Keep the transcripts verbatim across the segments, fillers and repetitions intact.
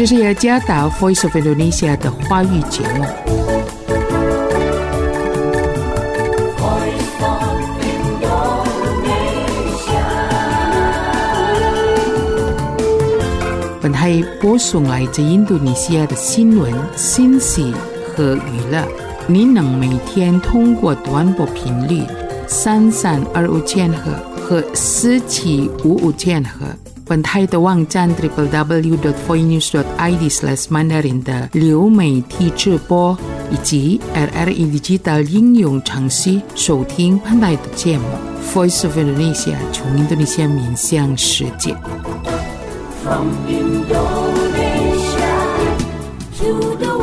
这是雅加达 Voice of Indonesia 的华语节目。本台播送来自印度尼西亚的新闻、信息和娱乐。您能每天通过短波频率三三二五千赫和四七五五千赫。本台的网站 double-u double-u double-u dot voinews dot i d slash mandarin 的流媒体直播以及 R R E Digital 应用程序收听本台的节目 Voice of Indonesia 从印度尼西亚面向世界。From Indonesia to the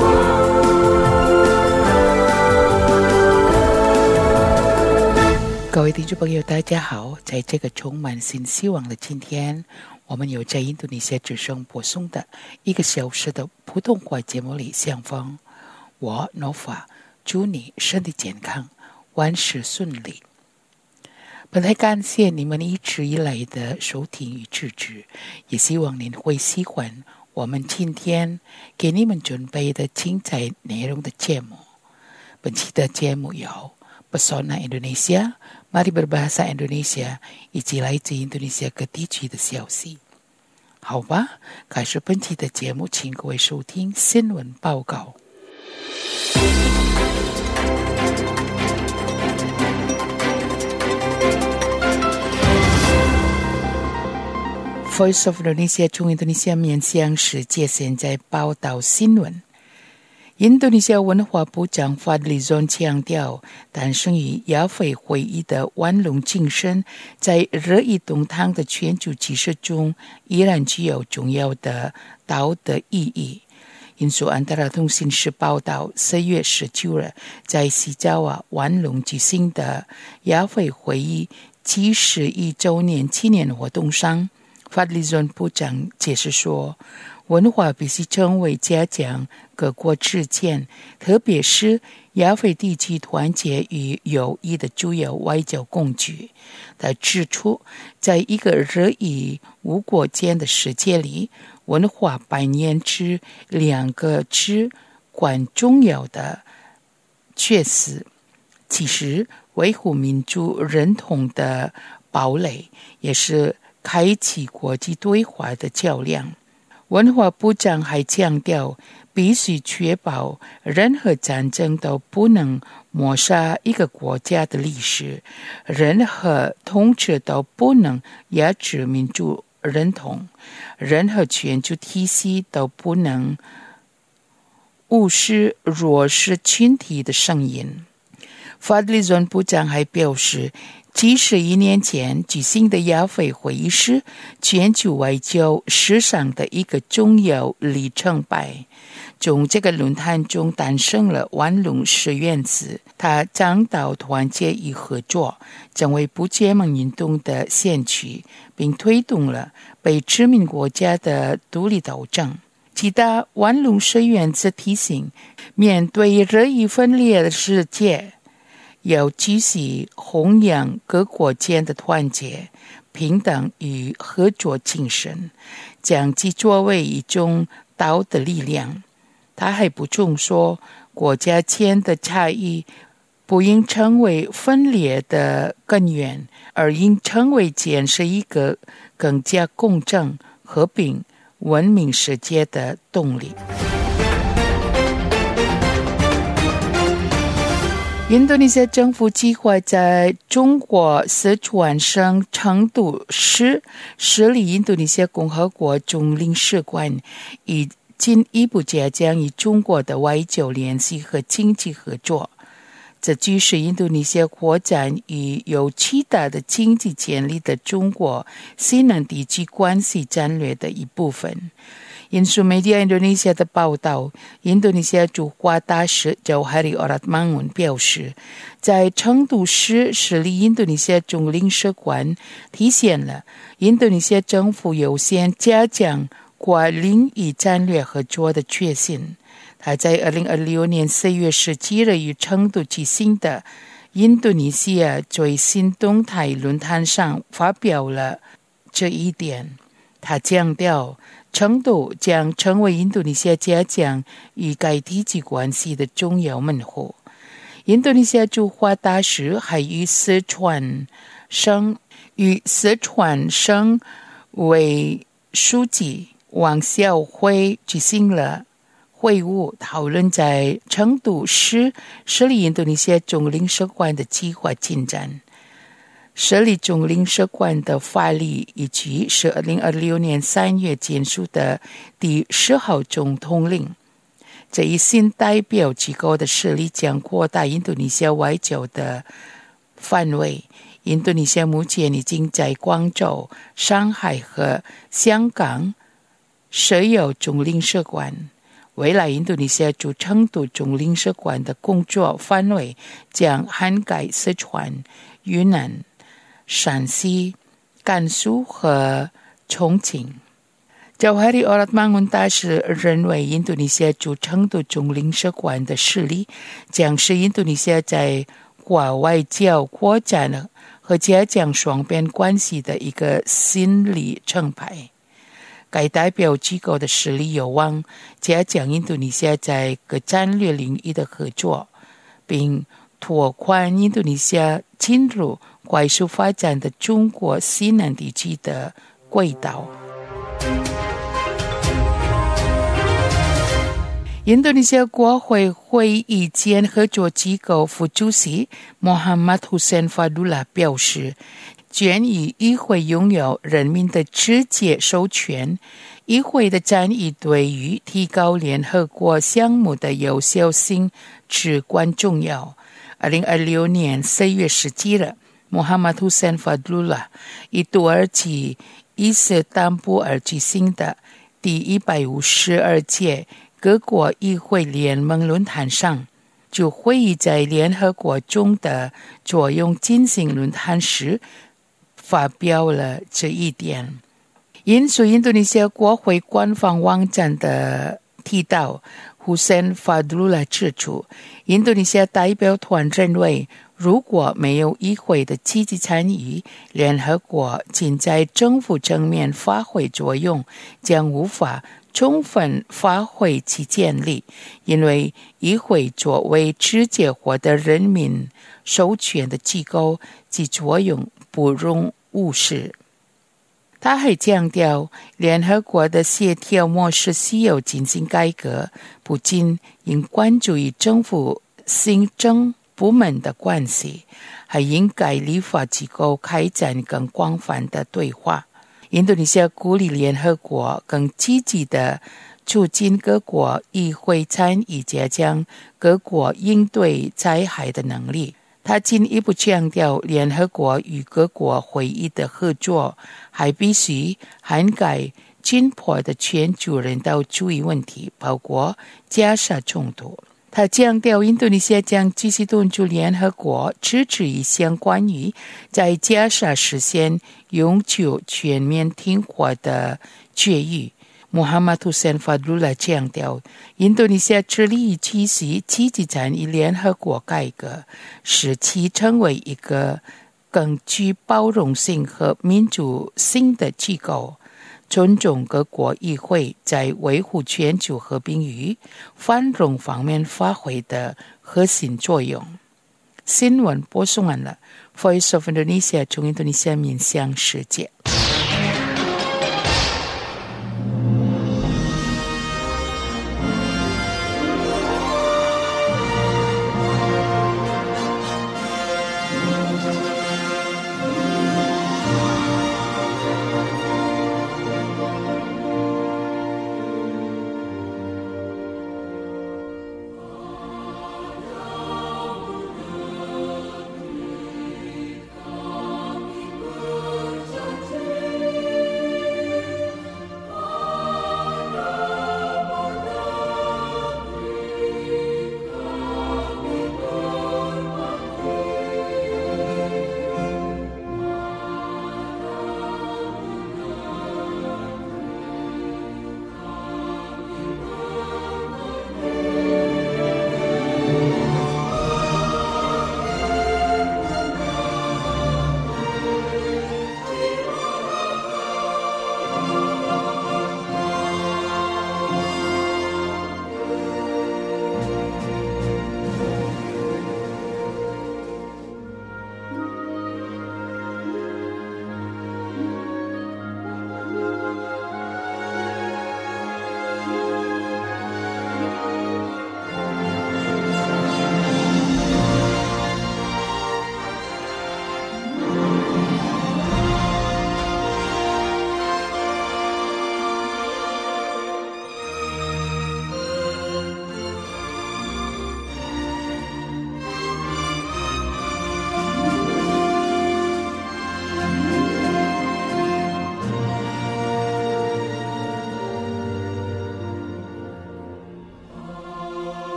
world。 各位听众朋友大家好，在这个充满新希望的今天，我们有在印度尼西亚之声播送的一个小时的普通话节目里相逢。我 Nova 祝你身体健康，万事顺利。本来感谢你们一直以来的收听与支持，也希望您会喜欢我们今天给你们准备的精彩内容的节目。本期的节目有 Pesona Indonesia, Mari Berbahasa Indonesia 以及来自印度尼西亚各地区的消息。好吧，开始本期的节目，请各位收听新闻报告。Voice of Indonesia 从印度尼西亚面向世界，现在报道新闻。印度尼西亚文化部长 Fadlizon 强调，诞生于亚非会议的万隆精神在热议动荡的全球局势中依然具有重要的道德意义。印度安达拉通信社报道，四月十九日在西爪哇万隆举行的亚非会议七十一周年纪念活动上，Fadlizon 部长解释说，文化必须成为加强各国之间，特别是亚非地区团结与友谊的主要外交工具。他指出，在一个热议无国间的世界里，文化扮演着两个至关重要的角色。其实，维护民族认同的堡垒，也是开启国际对话的较量。文化部长还强调，必须确保任何战争都不能抹杀一个国家的历史，任何统治都不能压制民族认同，任何全球体系都不能无视弱势群体的声音。Fadlizon 部长还表示，七十一年前举行的亚非会议是全球外交史上的一个重要里程碑。从这个论坛中诞生了万隆十原则，它倡导团结与合作，成为不结盟运动的先驱，并推动了被殖民国家的独立斗争。其他万隆十原则提醒，面对日益分裂的世界，要继续弘扬各国间的团结、平等与合作精神，将其作为一种道德力量。他还补充说，国家间的差异不应成为分裂的根源，而应成为建设一个更加公正、和平、文明世界的动力。印度尼西亚政府计划在中国四川省成都市设立印度尼西亚共和国总领事馆，以进一步加强与中国的外交联系和经济合作。这就是印度尼西亚扩展与有其他的经济潜力的中国西南地区关系战略的一部分。印度媒体印度尼西亚的报道，印度尼西亚驻华大使 Jauhari Oratmangun 表示，在成都市设立印度尼西亚总领事馆，体现了印度尼西亚政府优先加强跨领域战略合作的决心。他在二零二六年四月十七日于成都举行的印度尼西亚最新动态论坛上发表了这一点。他强调， 程度将成为印度尼西亚加强与该地区关系的重要门户。印度尼西亚驻华大使还与四川省与四川省委书记王晓辉举行了会晤，讨论在成都市设立印度尼西亚总领事馆的计划进展。设立总领事馆的法律以及是二零二六年三月签署的第十号总统令。这一新代表机构的设立将扩大印度尼西亚外交的范围。印度尼西亚目前已经在广州、上海和香港设有总领事馆。未来印度尼西亚驻成都总领事馆的工作范围将涵盖四川、云南、陕西、甘肃和重庆。Jauhari Oratmangun大使认为，印度尼西亚驻成都总领事馆的设立将是印度尼西亚在国外交扩展和加强双边关系的一个新里程碑。该代表机构的设立有望加强印度尼西亚在各战略领域的合作，并拓宽印度尼西亚进入快速发展的中国西南地区的轨道。印度尼西亚国会会议间合作机构副主席 Muhammad Hussein Fadullah 表示，鉴于议会拥有人民的直接授权，议会的参与对于提高联合国项目的有效性至关重要。二零二六年四月十七日 Muhammad Hussein Fadullah 以土耳其伊斯坦布尔举行的第一百五十二届各国议会联盟论坛上，就会议在联合国中的作用进行论坛时发表了这一点。引述印度尼西亚国会官方网站的提到， Hussein Fadullah 指出，印度尼西亚代表团认为，如果没有议会的积极参与，联合国仅在政府层面发挥作用，将无法充分发挥其潜力，因为议会作为直接获得人民授权的机构，其作用不容忽视。他还强调，联合国的协调模式需要进行改革，不仅应关注与政府行政部门的关系，还应该立法机构开展更广泛的对话。印度尼西亚鼓励联合国更积极地促进各国议会参与，加强各国应对灾害的能力。他进一步强调，联合国与各国会议的合作还必须涵盖紧迫的全球人道主义问题，包括加沙冲突。他强调，印度尼西亚将继续敦促联合国支持一项关于在加沙实现永久全面停火的决议。Muhammad Hussein Fadullah 强调，印度尼西亚致力于继续积极参与联合国改革，使其成为一个更具包容性和民主性的机构，尊重各国议会在维护全球和平与繁荣方面发挥的核心作用。新闻播送完了 Voice of Indonesia 从印度尼西亚面向世界。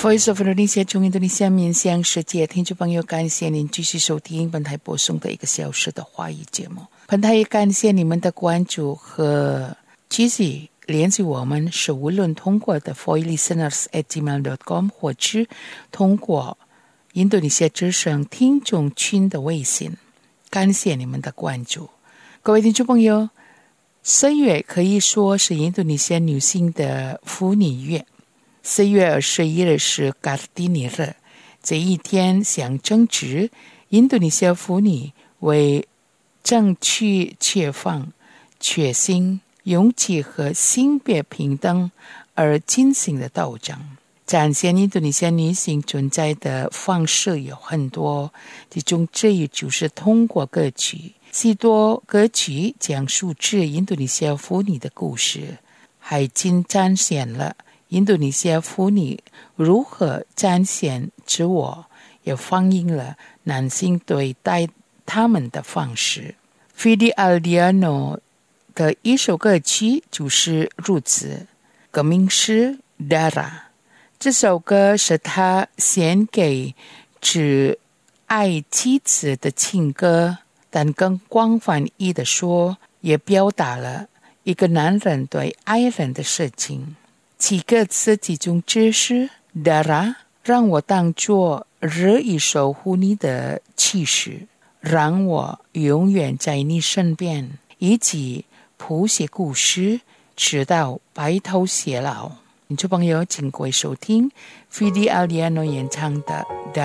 Voice of Indonesia 中印度尼西亚面向世界，听众朋友，感谢您继续收听本台播送的一个小时的华语节目。本台也感谢你们的关注和积极联系我们，是无论通过的 voicelisteners at gmail dot com 或是通过印度尼西亚之声听众群的微信，感谢你们的关注。各位听众朋友，四月可以说是印度尼西亚女性的妇女月。四月二十一日是Kartini日，这一天象征着印度尼西亚妇女为争取解放、决心、勇气和性别平等而进行的斗争。展现印度尼西亚女性存在的方式有很多，其中之一就是通过歌曲。许多歌曲讲述着印度尼西亚妇女的故事，还仅展现了印度尼西亚妇女如何展现自我，也反映了男性对待他们的方式。Fidi Aldiano 的一首歌曲就是如此，歌名是 Dara。 这首歌是他献给只爱妻子的情歌，但更广泛意的说，也表达了一个男人对爱人的事情。几个词集中知识 Dara 让我当作日以守护你的气势，让我永远在你身边，以及谱写故事直到白头偕老。听众朋友，请各位收听 Fidi Aldiano 演唱的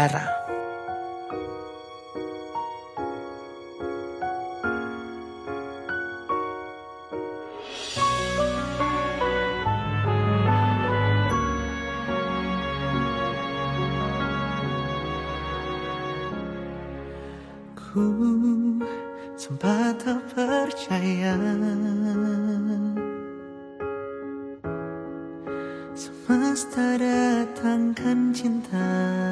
Dara。Ku sempat tak percaya semesta datangkan cinta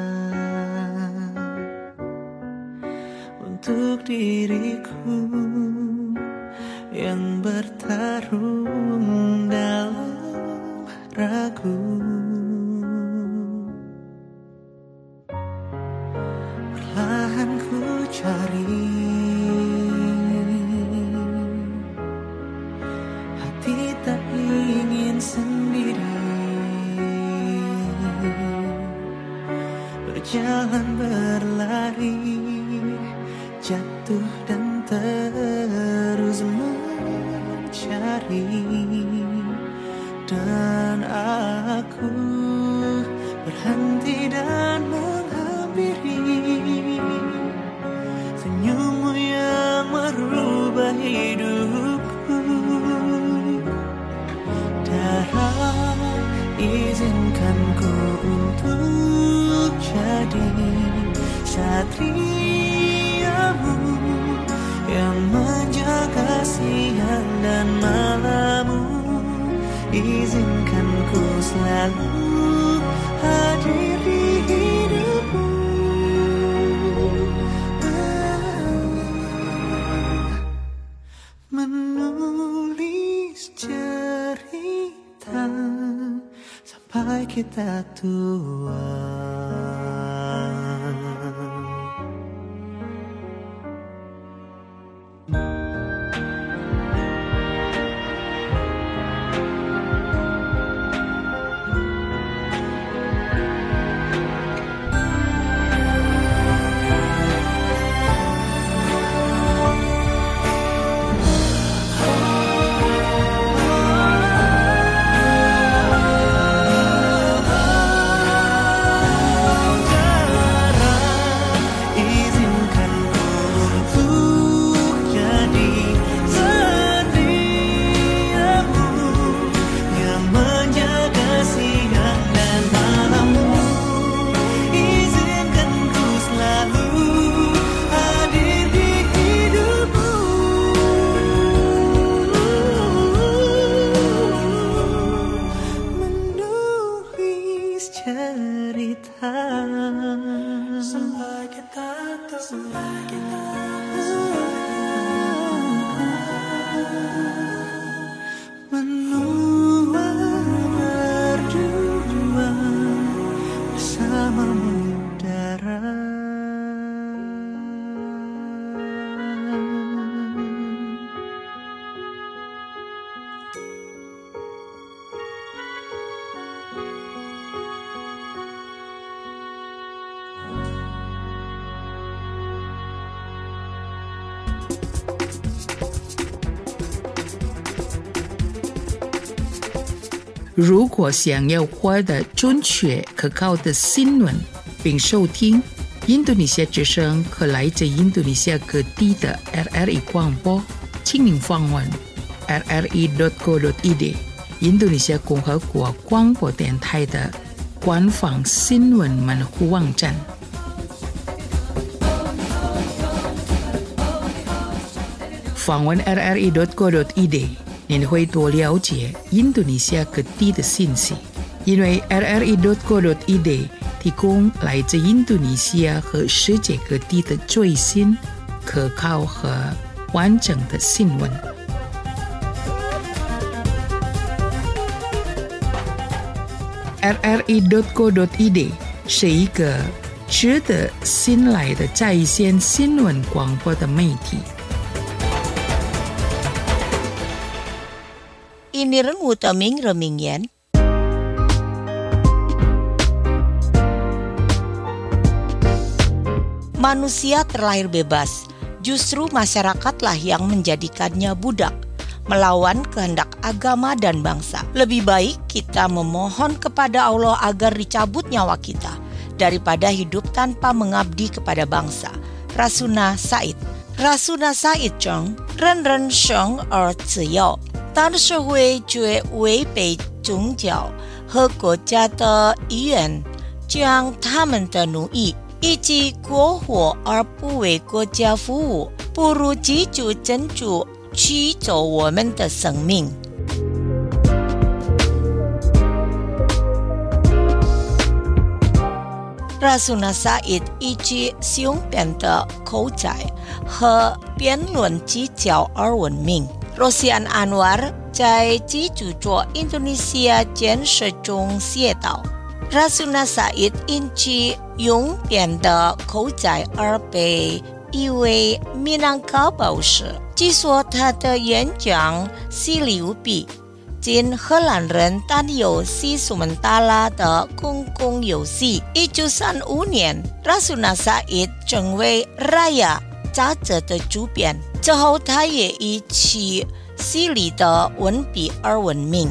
untuk diriku yang bertarung dalam ragu. Perlahan ku cari hati tak ingin sendiri, berjalan berlari, jatuh dan terus mencari, dan aku berhenti dan menghampiri senyummu yang merubah hidupku. Dara, izinkan ku untuk jadi satriamu yang menjaga siang dan malammu. Izinkan ku selalu hadir di hidupmu, menulis cerita sampai kita tua. 如果想要获得准确可靠的新闻并收听印度尼西亚之声和来自印度尼西亚各地的 R R I 广播，请您访问 r r i dot co dot i d 印度尼西亚共和国广播电台的官方新闻门户网站。访问 r r i dot co dot i d 您会多了解印度尼西亚各地的信息，因为 r r i dot co dot i d 提供来自印度尼西亚和世界各地的最新、可靠和完整的新闻。r r i dot co dot i d 是一个值得信赖的在线新闻广播的媒体。 Ini rengu teming reming yen. Manusia terlahir bebas, justru masyarakatlah yang menjadikannya budak, melawan kehendak agama dan bangsa. Lebih baik kita memohon kepada Allah agar dicabut nyawa kita, daripada hidup tanpa mengabdi kepada bangsa. Rasuna Said Rasuna Said Zheng, Ren Ren Sheng Er Ziyao。当社会绝违背宗教和国家的意愿，将他们的奴役以及过活而不为国家服务，不如记住真主取走我们的生命。Rasuna Said 以及雄辩的口才和辩论技巧而闻名。Rosian Anwar 在基督教印度尼西亚建设中写道 Rasuna Said 因其雄辩的口才而被誉为米兰高博士。据说他的演讲犀利无比，仅荷兰人担有西苏门答腊的公共游戏。一九三五年 Rasuna Said 成为 Raya 杂志的主编，之后他也以其犀利的文笔而闻名。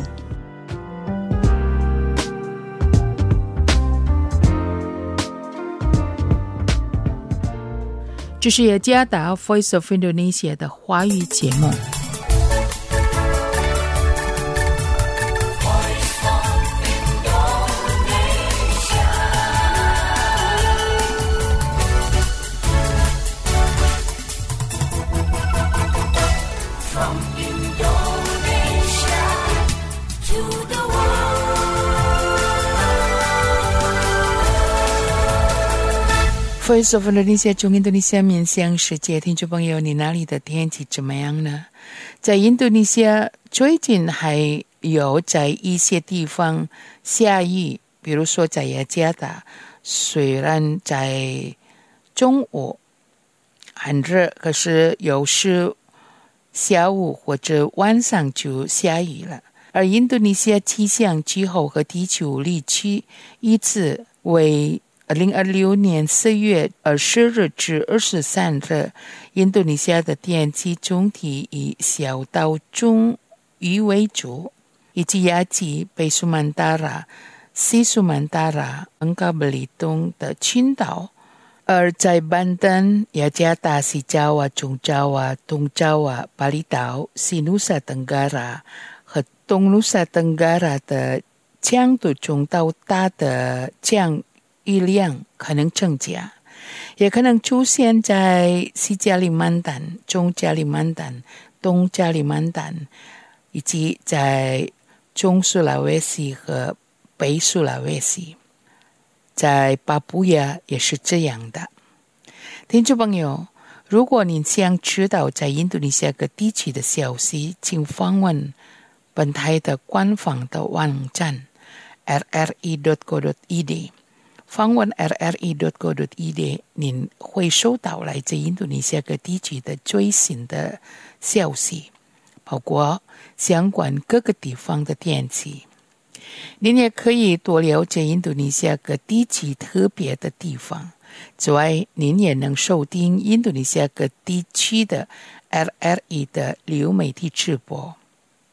这是雅加达 Voice of Indonesia 的华语节目。Voice of Indonesia 中印度尼西亚面向世界，听众朋友，你那里的天气怎么样呢？在印度尼西亚最近还有在一些地方下雨，比如说在雅加达，虽然在中午很热，可是有时下午或者晚上就下雨了。而印度尼西亚气象气候和地球历区一次为二零二六年四月二十日至二十三日，印度尼西亚的天气总体以小到中雨为主，以及雅吉、北苏门答腊、西苏门答腊、恩加布里东的群岛。而在班丹、雅加达、西爪哇、中爪哇、东爪哇、巴厘岛、西努萨登加拉和东努萨登加拉的强度中到大的降雨量可能增加，也可能出现在西加里曼丹、中加里曼丹、东加里曼丹，以及在中苏拉威西和北苏拉威西。在巴布亚也是这样的。听众朋友，如果您想知道在印度尼西亚各地区的消息，请访问本台的官方的网站 r r i dot co dot i d。访问 r r i dot co dot i d， 您会收到来自印度尼西亚各地区的最新的消息，包括相关各个地方的天气。您也可以多了解印度尼西亚各地区特别的地方。此外，您也能收听印度尼西亚各地区的 R R I 的流媒体直播。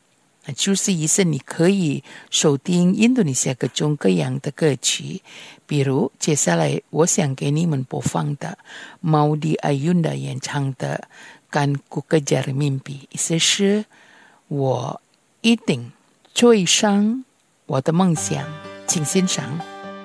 就是意思你可以收听印度尼西亚各种各样的歌曲，比如接下来我想给你们播放的 Maudy Ayunda 演唱的 Kan Ku Kejar Mimpi， 意思是我一定追上我的梦想，请欣赏。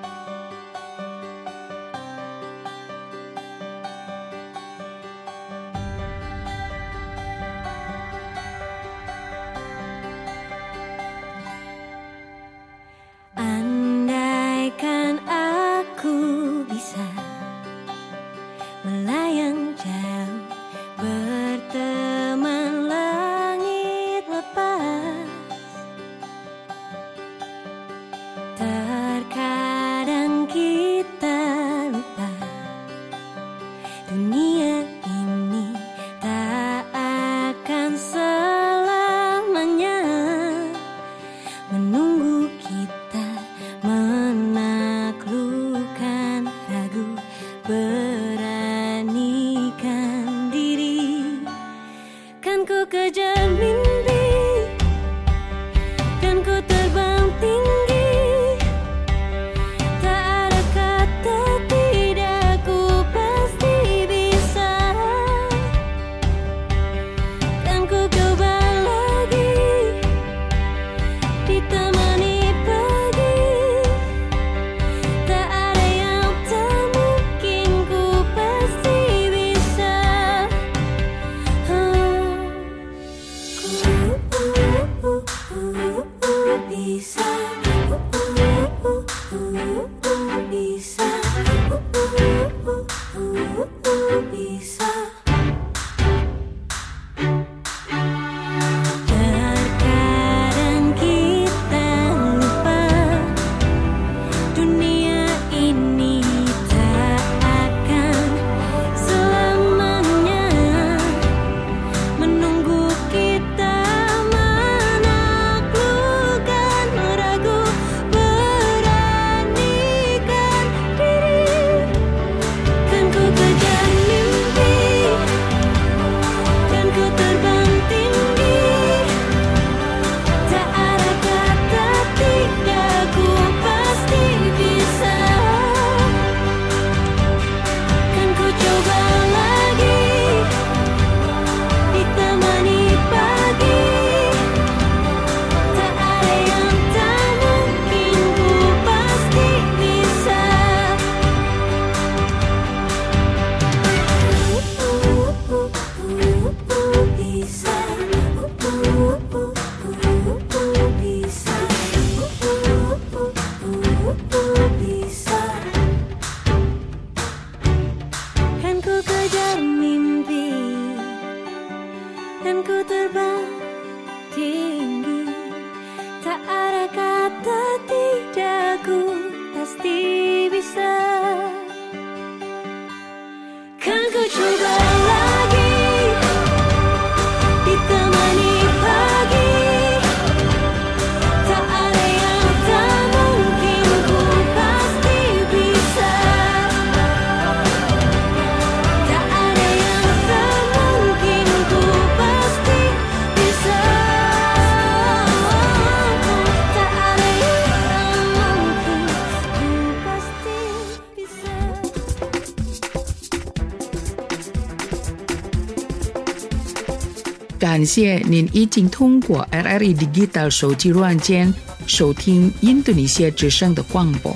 感谢您已经通过 R R I Digital 手机软件收听印度尼西亚之声的广播。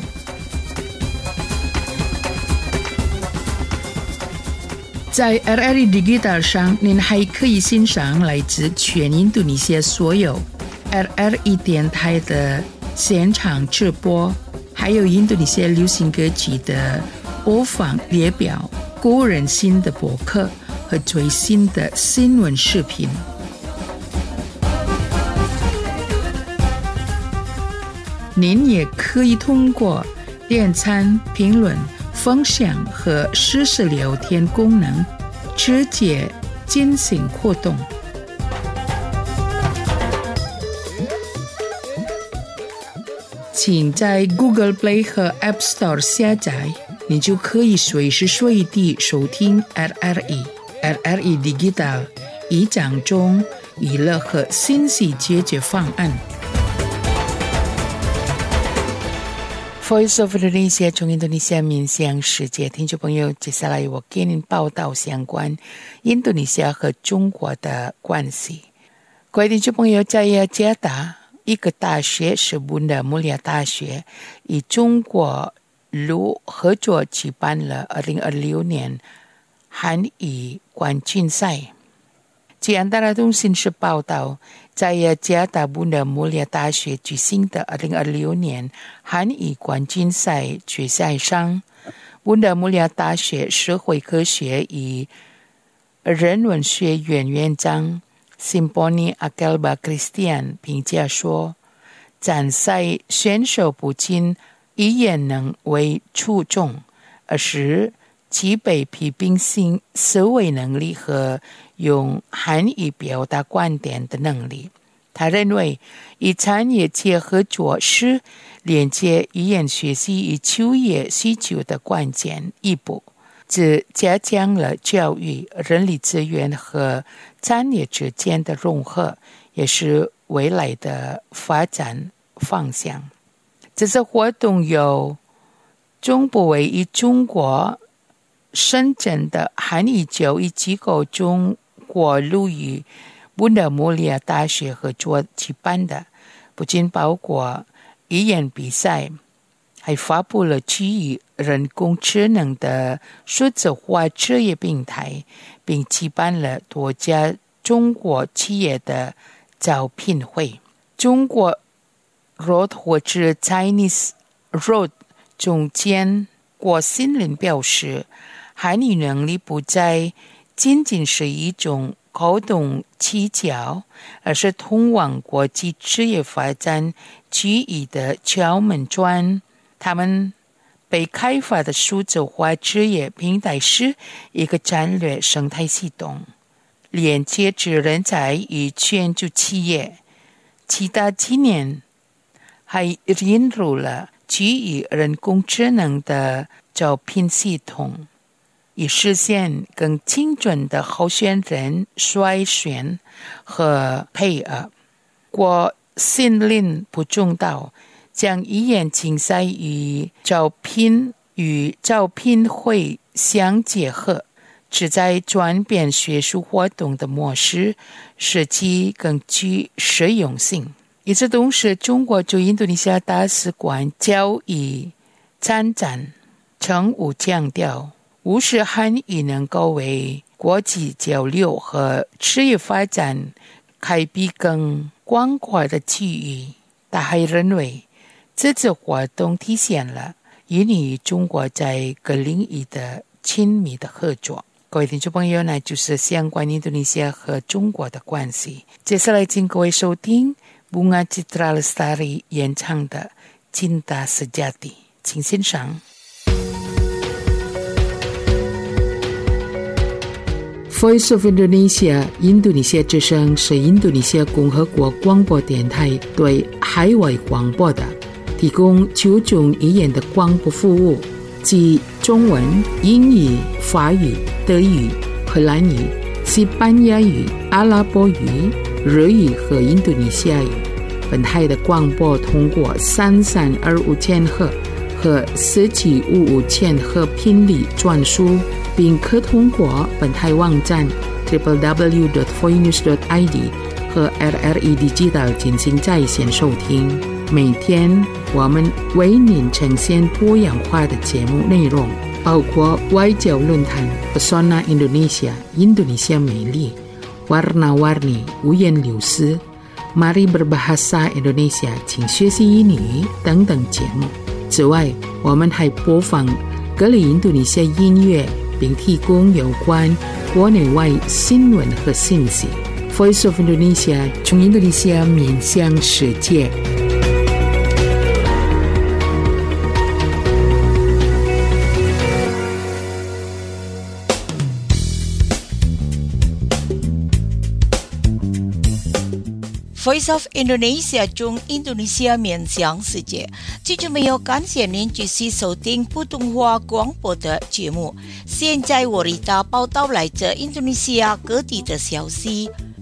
在 R R I Digital 上，您还可以欣赏来自全印度尼西亚所有 R R I 电台的现场直播，还有印度尼西亚流行歌曲的播放列表、个人新的博客和最新的新闻视频。您也可以通过点赞、评论、分享和实时聊天功能直接进行互动。请在 Google Play 和 App Store 下载，你就可以随时随地收听 R R I。R R I Digital 一讲中娱乐和信息解决方案。Voice of Indonesia 从印度尼西亚面向世界，听众朋友，接下来我给您报道相关印度尼西亚和中国的关系。各位听众朋友，在雅加达一个大学是温达穆里亚大学，与中国卢合作举办了二零二六年韩语冠军赛。据安大拉通讯社报道，在雅加达温达穆里亚大学举行的二零二六年韩语冠军赛决赛上，温达穆里亚大学社会科学与人文学院院长Simponi Akelba Christian 评价说，参赛选手不仅语言能为出众，而是具备批评性思维能力和用韩语表达观点的能力。他认为，与产业界合作是连接语言学习与就业需求的关键一步，这加强了教育、人力资源和产业之间的融合，也是未来的发展方向。这次活动由中部位于中国深圳的韩语教育机构中国陆语温达穆里亚大学合作举办的，不仅包括语言比赛，还发布了基于人工智能的数字化职业平台，并举办了多家中国企业的招聘会。中国 Road 或者 Chinese Road 总监郭新林表示，韩语能力不再仅仅是一种高等技巧，而是通往国际职业发展机遇的敲门砖。他们被开发的数字化职业平台是一个战略生态系统，连接着人才与全球企业。其他几年还引入了基于人工智能的招聘系统，以实现更精准的候选人筛选和配额。郭新林补充道，将语言竞赛与招聘与招聘会相结合，旨在转变学术活动的模式，使其更具实用性。与此同时，中国驻印度尼西亚大使馆教育参展常务强调，无视韩语能够为国际交流和职业发展开辟更广阔的机遇。他还认为，这次活动体现了印尼与中国在各领域的亲密的合作。各位听众朋友，那就是相关印度尼西亚和中国的关系。接下来请各位收听Bunga Citra Lestari 演唱的 Cinta Sejati， 请欣赏。Voice of Indonesia 印度尼西亚之声是印度尼西亚共和国广播电台对海外广播的，提供九种语言的广播服务，即中文、英语、法语、德语、荷兰语、西班牙语、阿拉伯语、日语和印度尼西亚语。本台的广播通过三三二五千赫和四七五五千赫频率转输，并可通过本台网站 double u double u double u 点 voinews 点 i d 和 R R E Digital 进行在线收听。每天我们为您呈现多样化的节目内容，包括外交论坛 Pesona Indonesia 印度尼西亚美丽、Warna-Warni 五颜六色、Mari Berbahasa Indonesia 请学习英语等等节目。此外，我们还播放各类印度尼西亚音乐，并提供有关国内外新闻和信息。Voice of Indonesia 从印度尼西亚面向世界。 Voice of Indonesia 中印度尼西亚面向世界，记住没有？感谢您继续收听普通话广播的节目。现在我为大家报道来自印度尼西亚各地的消息。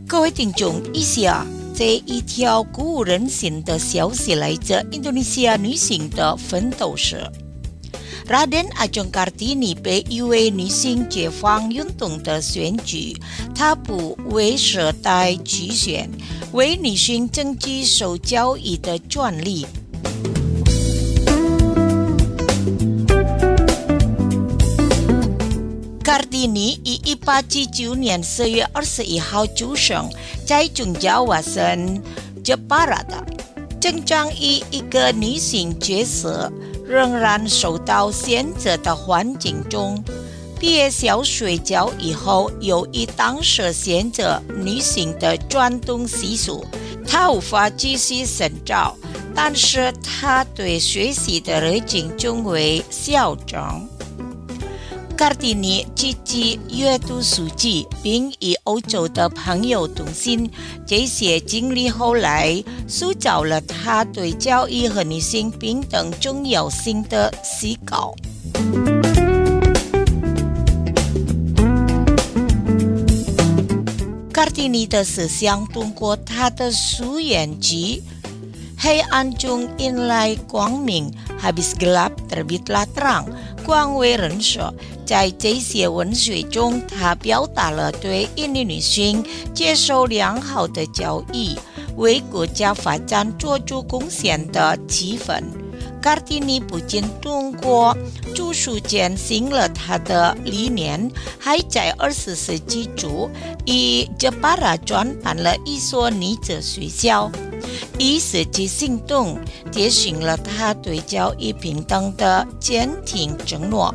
各位听众，以下这一条鼓舞人心的消息来自印度尼西亚女性的奋斗史。Raden Ajeng Kartini被誉为女性解放运动的选举，她不为时代局限，为女性争取受教育的权利。Kartini 于一八七九年四月二十一号出生在中加瓦省 Jepara， 成长于一个女性角色仍然受到限制的环境中。毕业小学教育后，由于当时限制女性的传统习俗，她无法继续深造，但是她对学习的热情从未消长。Kartini 积极阅读书籍，并与欧洲的朋友同行，这些经历后来塑造了他对教育和女性平等重要性的思考。Kartini 的思想通过他的书言集黑暗中迎来光明 habis gelap terbitlah terang， 广为人识。在这些文学中，他表达了对印尼女性接受良好的教育，为国家发展做出贡献的气氛。Kartini 不仅通过著书践行了他的理念，还在二十世纪初以 Jepara 创办了一所女子学校，以实际行动践行了他对教育平等的坚定承诺。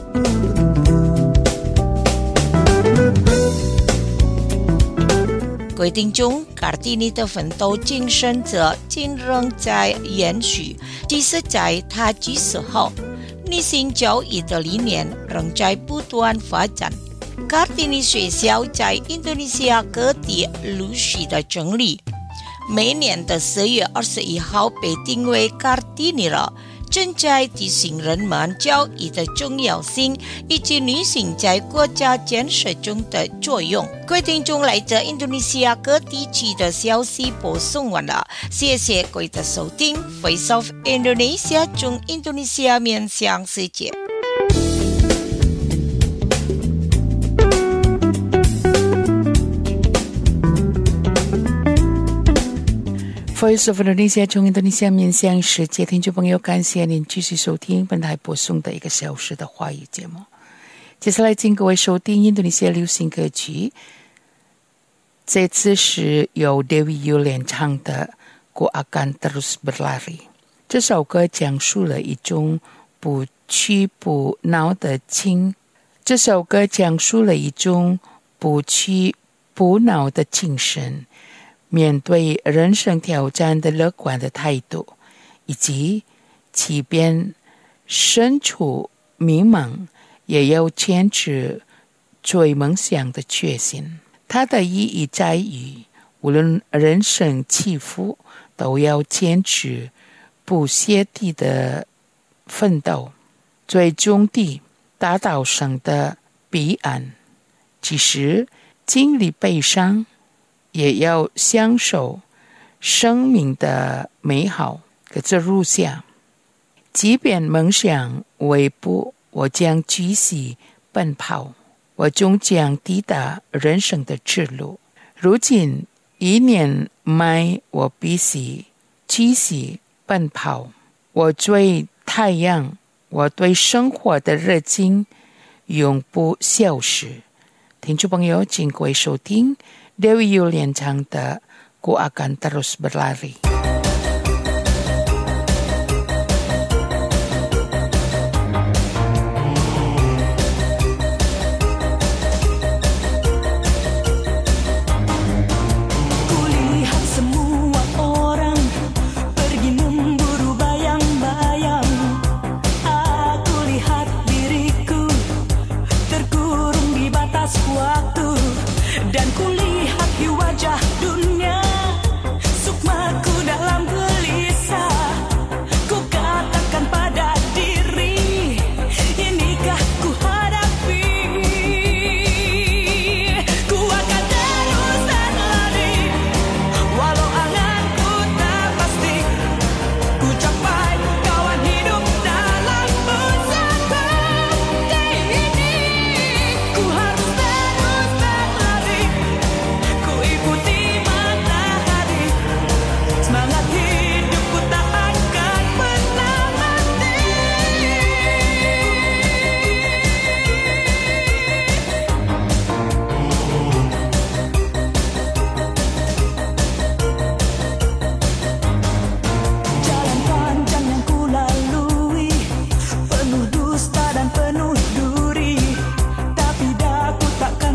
各位听众，Kartini 的奋斗精神则竟仍在延续，即使在他去世后，女性教育的理念仍在不断发展。Kartini 学校在印度尼西亚各地陆续的成立，每年的四月二十一号被定为 Kartini 了，正在提醒人们教育的重要性以及女性在国家建设中的作用。各位听众，来自印度尼西亚各地区的消息播送完了，谢谢各位的收听。Voice of Indonesia 从印度尼西亚面向世界。 Voice of Indonesia 从印度尼西亚面向世界，听众朋友，感谢您继续收听本台播送的一个小时的华语节目。接下来请各位收听印度尼西亚流行歌曲，这次是由 Dewi Yull 演唱的 Ku Akan Terus Berlari。 这首歌讲述了一种不屈不挠的情这首歌讲述了一种不屈不挠的精神，面对人生挑战的乐观的态度，以及即便身处迷茫也要坚持追梦想的决心。它的意义在于，无论人生起伏，都要坚持不懈地的奋斗，最终地达到生的彼岸。即使经历悲伤，也要享受生命的美好。可这如下，即便梦想微薄，我将继续奔跑，我终将抵达人生的之路。如今一年迈，我必须继续奔跑，我追太阳，我对生活的热情永不消失。听众朋友，请各位收听 Dewi Yull 演唱的 Ku Akan Terus Berlari。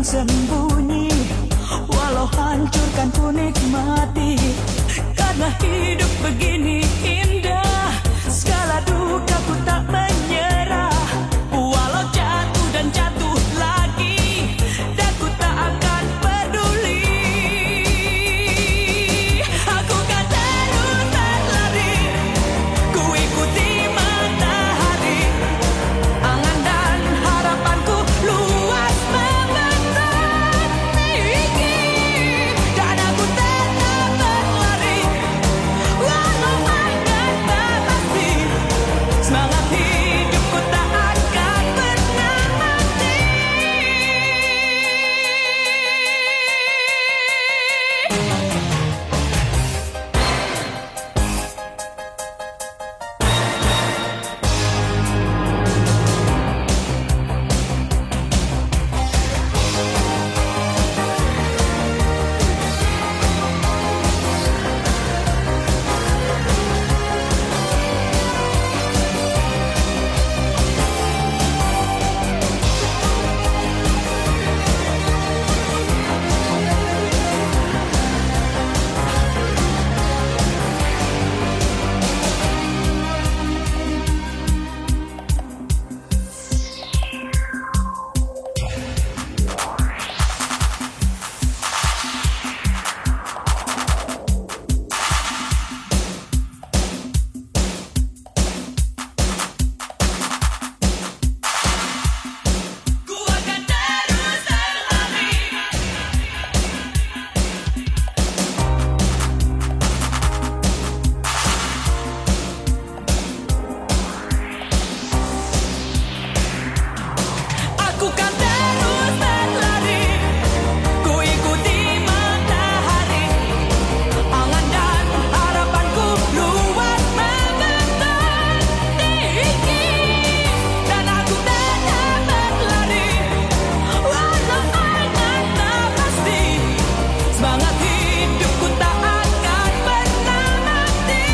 sembunyi, walau hancurkan ku nikmati. Karena hidup begini indah, segala duka ku tak menyerah. Walau jatuh dan jatuh lagi, dan ku tak akan peduli. Aku kan terus berlari, ku ikuti matahari. Angan dan harapanku luas membentang tinggi, dan aku tetap berlari walau akan tak pasti. Semangat hidupku tak akan pernah mati. Ku akan terus berlari. Aku kan terus berlari, ku ikuti matahari. Angan dan harapanku luas membentang tinggi, dan aku tetap berlari walau akan tak pasti. Semangat hidupku tak akan pernah mati.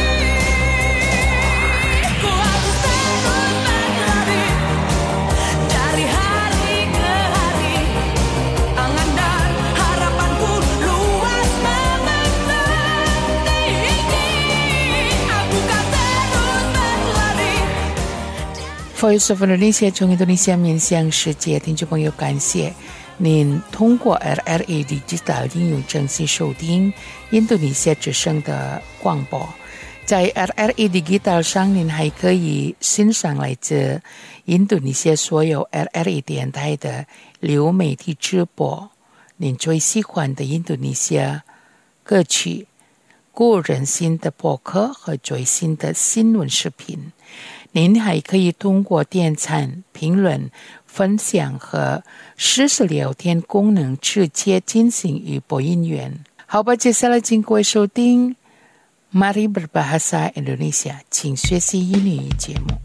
Ku harus terus berlari dari hari ke hari. Angan dan harapanku luas membentang tinggi, aku kan terus berlari. Voice of Indonesia 从印度尼西亚面向世界，听众朋友，感谢您通过 R R A Digital 应用正式收听印度尼西亚之声的广播。在 R R A Digital 上，您还可以欣赏来自印度尼西亚所有 R R A 电台的流媒体直播，您最喜欢的印度尼西亚歌曲、个人新的博客和最新的新闻视频。您还可以通过点赞、评论、分享和实时聊天功能直接进行与播音员。好吧，接下来请各位收听 Mari Berbahasa Indonesia 请学习英语节目。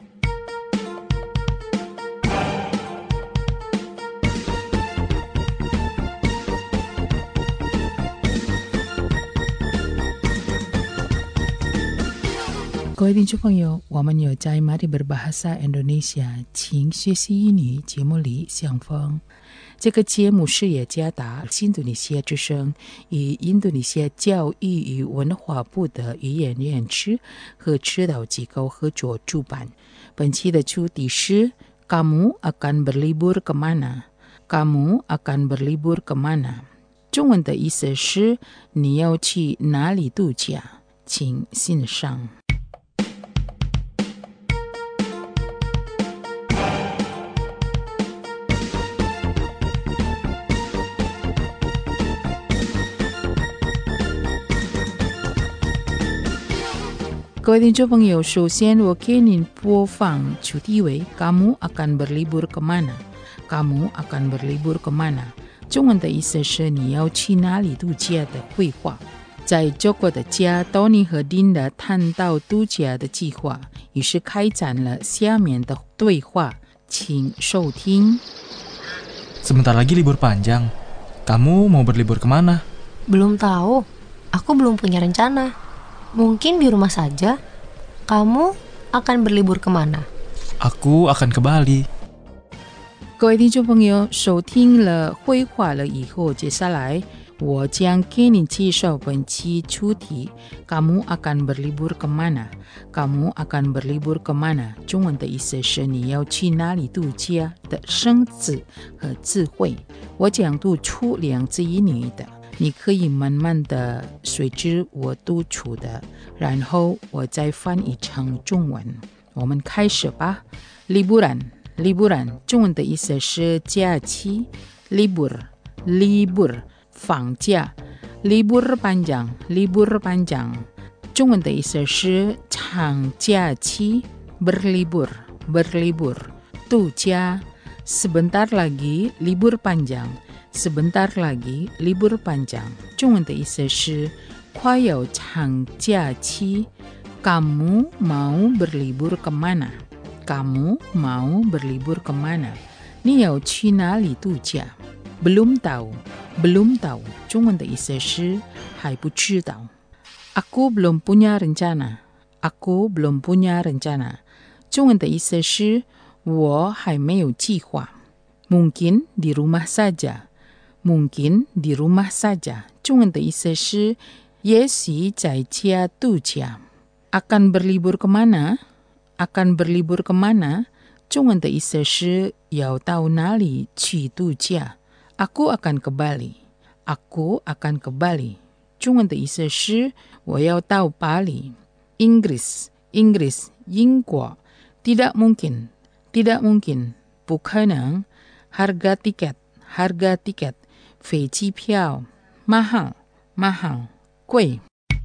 各位听众朋友，我们有在 Mari Berbahasa Indonesia 请学习英语节目里相逢。这个节目是雅加达印度尼西亚之声与印度尼西亚教育与文化部的语言院士和指导机构合作主办。本期的主题是 Kamu akan berlibur kemana? Kamu akan berlibur kemana? 中文的意思是你要去哪里度假？请欣赏。各位听众朋友，首先我给您播放主题为 Kamu akan berlibur kemana? Kamu akan berlibur kemana? 中文的意思是你要去哪里度假的绘画。在中国的家 Tony 和 Dinda 谈到度假的计划，于是开展了下面的对话，请收听。 Sebentar lagi libur panjang. Kamu mau berlibur kemana? Belum tahu. Aku belum punya rencana. Mungkin di rumah saja. Kamu akan berlibur kemana? Aku akan ke Bali. 各位听众朋友，收听了绘画了以后，接下来我将给你介绍本期主题 Kamu akan berlibur kemana? Kamu akan berlibur kemana? 中文的意思是你要去哪里度假的生字和智慧。我讲读出两字一女的，你可以慢慢的随之我读出的，然后我再翻译成中文。我们开始吧。Liburan Liburan 中文的意思是假期 Libur Libur 放假 Libur panjang Libur panjang 中文的意思是长假期 Berlibur Berlibur 度假 Sebentar lagi libur panjang Sebentar lagi libur panjang 中文的意思是快要长假期 Kamu mau berlibur kemana?Kamu mau berlibur kemana? 你要去哪里度假 Belum tahu Belum tahu 中文的意思是还不知道 Aku belum punya rencana Aku belum punya rencana 中文的意思是我还没有计划 Mungkin di rumah saja Mungkin di rumah saja 中文的意思是也许在家度假 Akan berlibur kemana?Akan berlibur kemana? 中文的意思是要到哪里去度假 Aku akan ke Bali Aku akan ke Bali 中文的意思是我要到巴黎 Inggris Inggris 英国 Tidak mungkin Tidak mungkin 不可能 Harga tiket Harga tiket 飞机票 Mahal Mahal 贵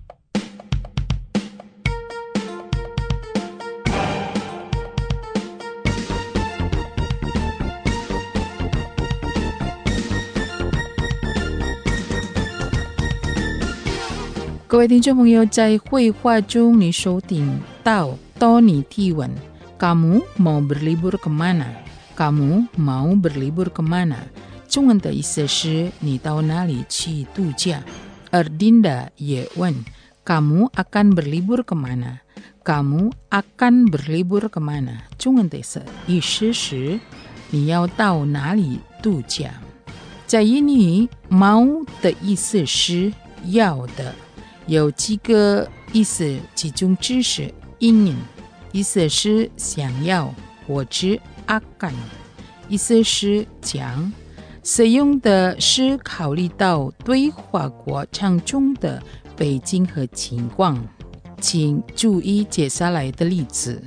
各位听众朋友，在绘画中你收听到 Tony 提问 Kamu mau berlibur kemana? Kamu mau berlibur kemana? 中文的意思是你到哪里去度假 Erdinda 也问 Kamu akan berlibur kemana? Kamu akan berlibur kemana? 中文的意思是你要到哪里度假在英语 mau 的意思是要的有几个意思，其中之是 ingin 意思是想要或者 akan 意思是将使用的是考虑到对话过程中的背景和情况请注意接下来的例子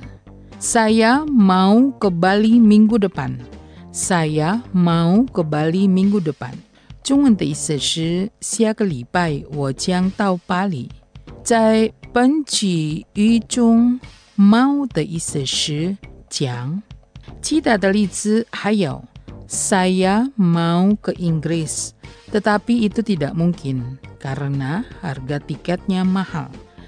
Saya mau ke Bali minggu depan Saya mau ke Bali minggu depan中文的意思是下个礼拜我将到巴黎在本句语中 mau 的意思是将其他的例子还有 Saya mau ke Inggris tetapi itu tidak mungkin karena harga tiketnya mahal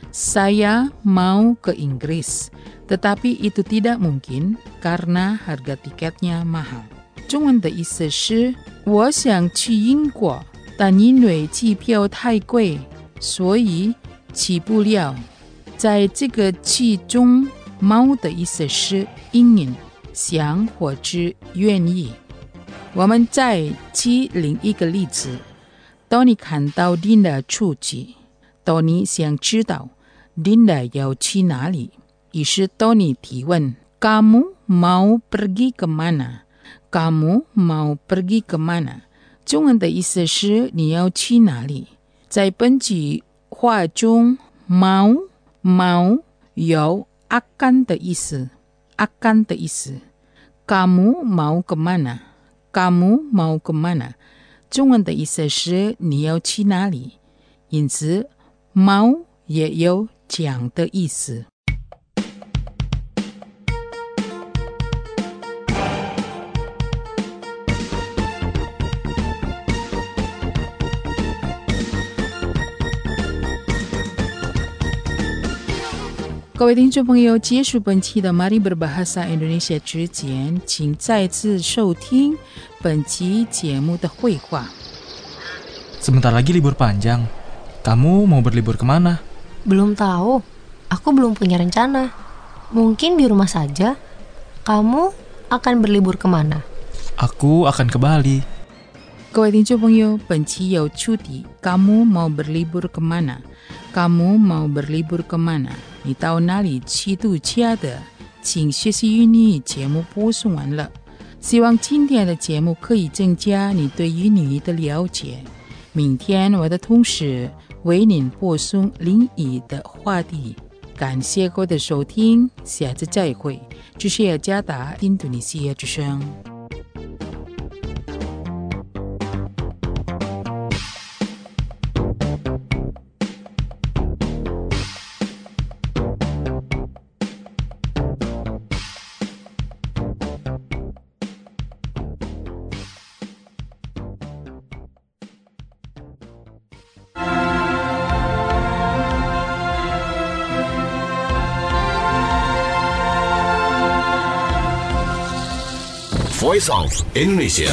Saya mau ke Inggris tetapi itu tidak mungkin karena harga tiketnya mahal中文的意思是我想去英国但因为机票太贵所以去不了在这个句中 mau 的意思是 ingin 想或者愿意我们再举另一个例子 Tony 看到 Dinda 出去 Tony 想知道 Dinda 要去哪里于是 Tony 提问 Kamu mau pergi kemana?Kamu mau pergi kemana? 中文的意思是你要去哪里在本句话中 mau mau 有 akan 的意思 akan 的意思 Kamu mau kemana? Kamu mau kemana? 中文的意思是你要去哪里因此 mau 也有讲的意思各位听众朋友，结束本期的 Mari Berbahasa Indonesia 之前，请再次收听本期节目的绘画。 Sebentar lagi libur panjang. Kamu mau berlibur kemana? Belum tahu. Aku belum punya rencana. Mungkin di rumah saja. Kamu akan berlibur kemana? Aku akan ke Bali. 各位听众朋友，本期有出题 Kamu mau berlibur kemana? Kamu mau berlibur kemana? 你到哪里去度假的？请学习英语节目播送完了，希望今天的节目可以增加你对英语的了解。明天我的同事为您播送另一的话题。感谢各位的收听，下次再会。这是雅加达印度尼西亚之声。 Voice of Indonesia.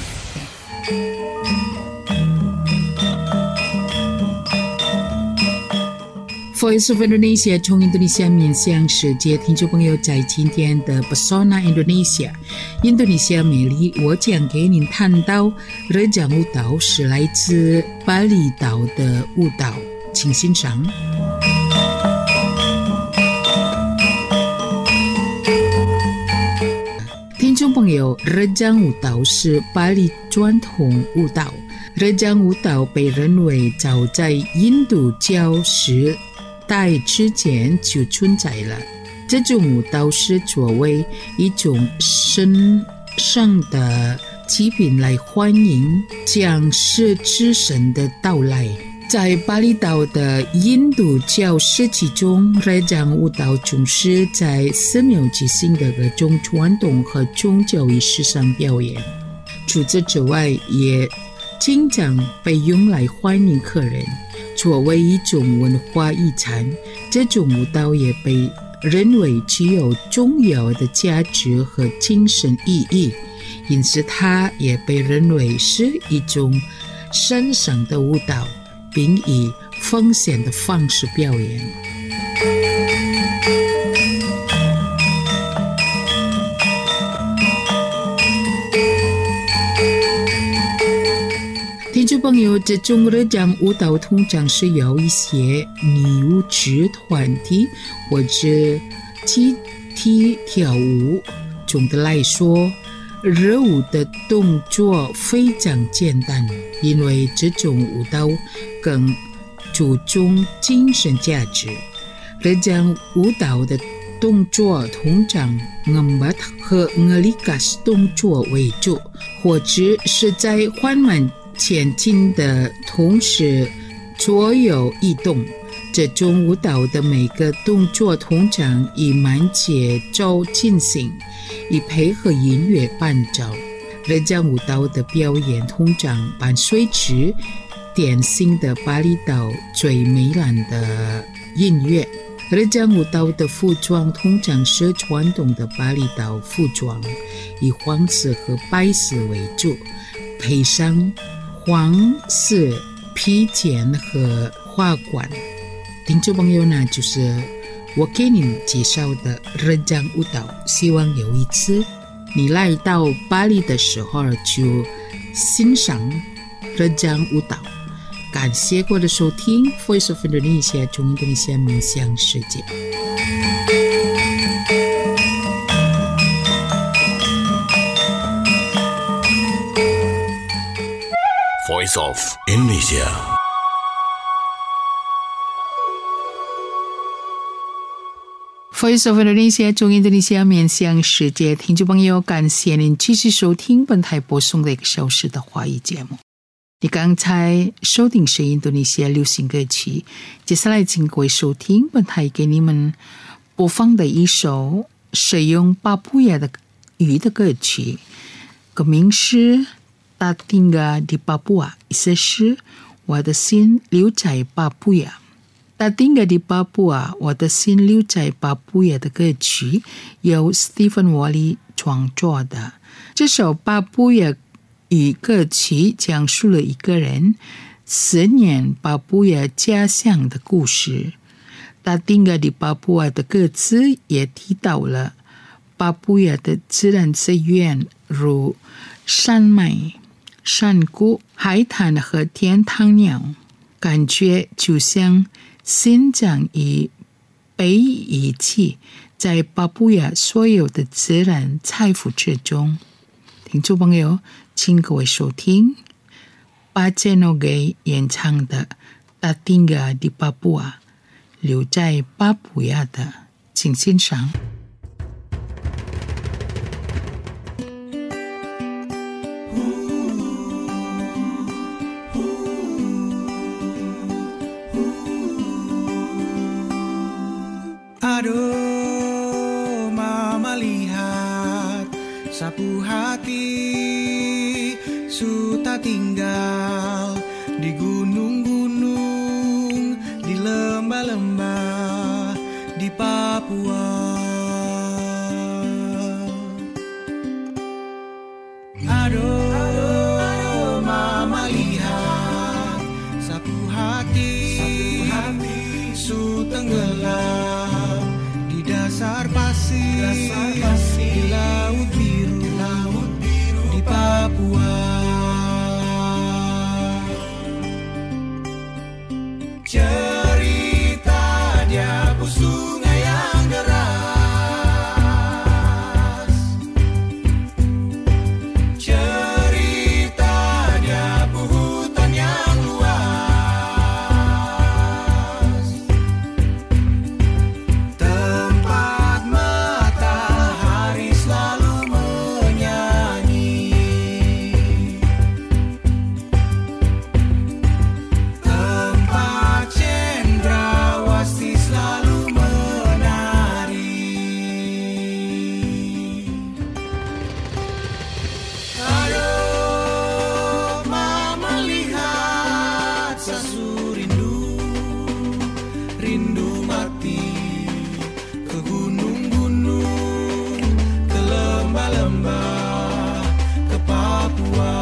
Voice of Indonesia 从印度尼西亚面向世界，听众朋友，在今天的 Pesona Indonesia 印度尼西亚美丽，我将给您谈到热江舞蹈是来自巴厘岛的舞蹈，请欣赏。听众朋友，热江舞蹈是巴厘传统舞蹈。热江舞蹈被认为早在印度教时代之前就存在了。这种舞蹈是作为一种神圣的祭品来欢迎降世之神的到来。在巴厘岛的印度教时期中，热江舞蹈总是在寺庙举行的各种传统和宗教仪式上表演。除此之外，也经常被用来欢迎客人。作为一种文化遗产，这种舞蹈也被认为具有重要的价值和精神意义，因此它也被认为是一种神圣的舞蹈，并以奉献的方式表演。听众朋友，这种热江舞蹈通常是由一些女舞者团体或者集体跳舞。总的来说，热舞的动作非常简单，因为这种舞蹈更注重精神价值。热江舞蹈的动作通常 ngembat 和 ngelikas 动作为主，或者是在缓慢前进的同时左右移动。这种舞蹈的每个动作通常以慢节奏进行，以配合音乐伴奏。热江舞蹈的表演通常伴随着典型的巴厘岛最美兰的音乐。热江舞蹈的服装通常是传统的巴厘岛服装，以黄色和白色为主，配上黄色披肩和花冠。听众朋友呢，就是我给您介绍的热江舞蹈，希望有一次你来到巴黎的时候就欣赏热江舞蹈。感谢各位的收听 Voice of Indonesia 从印度尼西亚面向世界。 Voice of Indonesia. Voice of Indonesia 从印度尼西亚面向世界，听众朋友，感谢您继续收听本台播送的一个小时的华语节目。你刚才收听是印度尼西亚流行歌曲，接下来请各位收听本台给你们播放的一首使用巴布亚的语的歌曲，歌名是 Tak tinggal di Papua， 意思是我的心留在巴布亚。Tak tinggal di Papua， 我的心留在巴布亚的歌曲由 Stephen Wally 创作的。这首巴布亚语歌曲讲述了一个人思念巴布亚家乡的故事。Tak tinggal di Papua的歌词也提到了巴布亚的自然资源，如山脉、山谷、海滩和天堂鸟，感觉就像生长于北遗迹在巴布亚所有的自然财富之中。听众朋友，请各位收听巴杰诺给演唱的《Tak Tinggal di Papua》，留在巴布亚的，请欣赏。 Aduh, mama lihat sapu hati suta tinggal di gunung-gunung, di lembah-lembah, di Papua. Aduh, mama lihat sapu hati, su tenggelam di dasar pasir, di laut biru, laut biru di Papua. Cerita dia bu sungai yang deras, cerita dia bu hutan yang luas, tempat matahari selalu menyanyi, tempat cendrawasih selalu menari. Aduh, mama lihat sasu rindu, rindu mati ke gunung-gunung, ke lembah-lembah, ke Papua.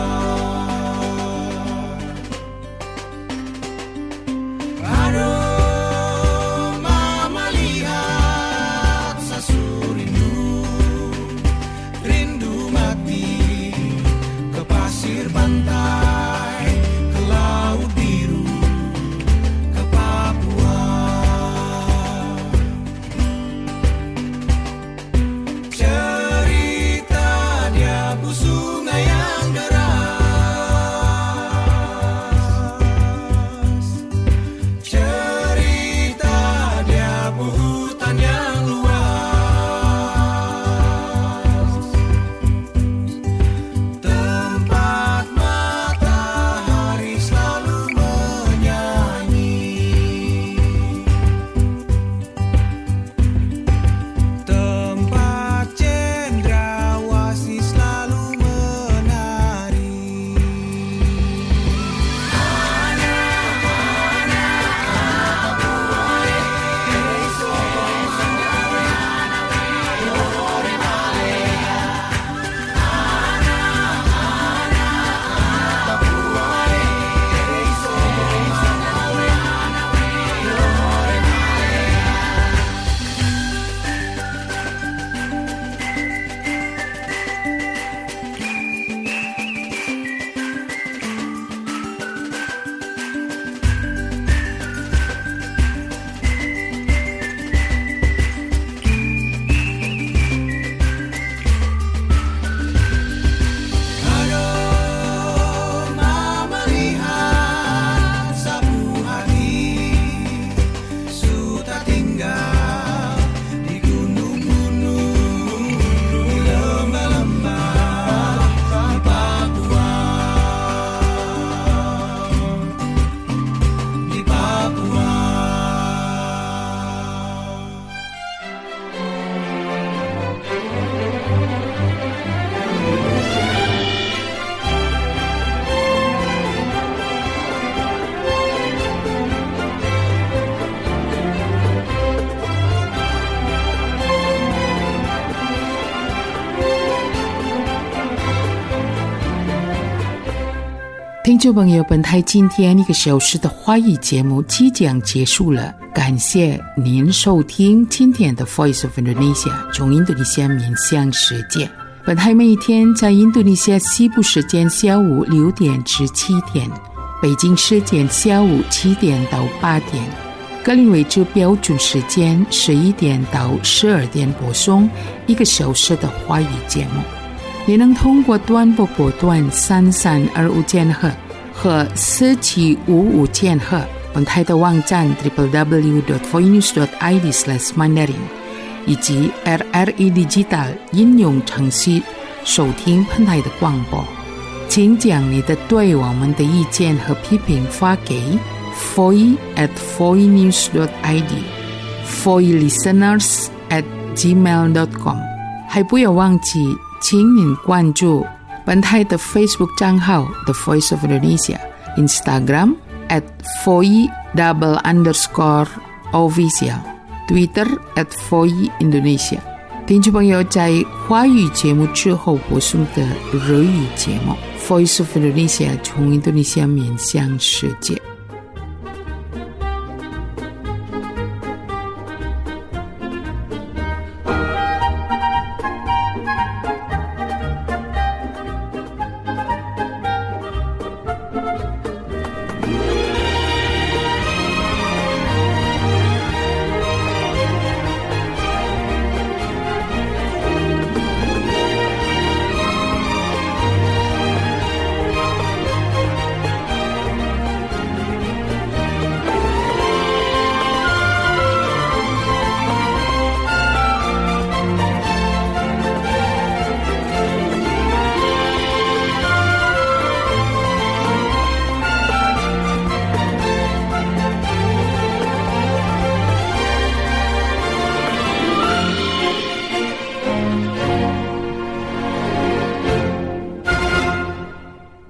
Aduh, mama lihat sasu rindu, rindu mati ke pasir pantai, ke laut biru, ke Papua. Cerita dia bu sungai yang deras, cerita dia bu hutan yang luas, tempat matahari selalu menyanyi, tempat cendrawasih selalu menari. Aduh, mama lihat sapu hati suta tinggal di gunung-gunung, di lembah-lembah, di Papua, di Papua. 听众朋友，本台今天一个小时的华语节目即将结束了，感谢您收听今天的 Voice of Indonesia 从印度尼西亚面向世界。 本台每一天在印度尼西亚西部时间下午六点至七点，北京时间下午七点到八点，格林威治标准时间十一点到十二点播送一个小时的华语节目。你能通过短波波段三三二五千赫和四七五五千赫，本台的网站 double-u double-u double-u dot voinews dot i d slash mandarin 以及 R R E Digital 应用程序收听本台的广播。请将你的对我们的意见和批评发给 foy at voinews dot i d foylisteners at gmail dot com。 还不要忘记请您关注本台的 Facebook 账号 The Voice of Indonesia， Instagram at foy double underscore official， Twitter at foy Indonesia。 听众朋友，在华语节目之后播送的日语节目 Voice of Indonesia 从印度尼西亚面向世界。